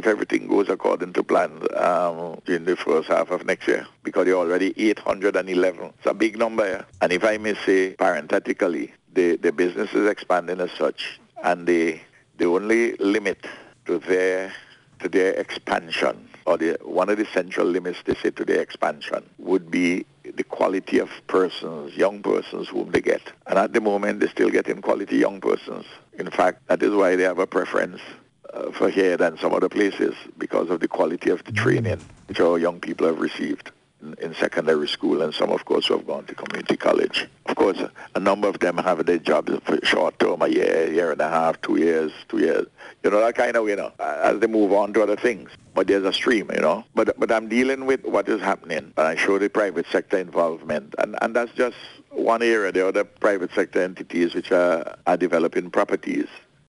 if everything goes according to plan in the first half of next year, because you're already 811. It's a big number, yeah? And if I may say, parenthetically, the business is expanding as such, and the only limit to their expansion, or one of the central limits they say to their expansion, would be the quality of persons, young persons whom they get. And at the moment, they're still getting quality young persons. In fact, that is why they have a preference for here than some other places, because of the quality of the training which our young people have received in secondary school, and some, of course, who have gone to community college. Of course, a number of them have their jobs for short term, a year and a half, 2 years. You know, that kind of, as they move on to other things. But there's a stream, But I'm dealing with what is happening, and I show the private sector involvement. And that's just one area. There are other private sector entities which are developing properties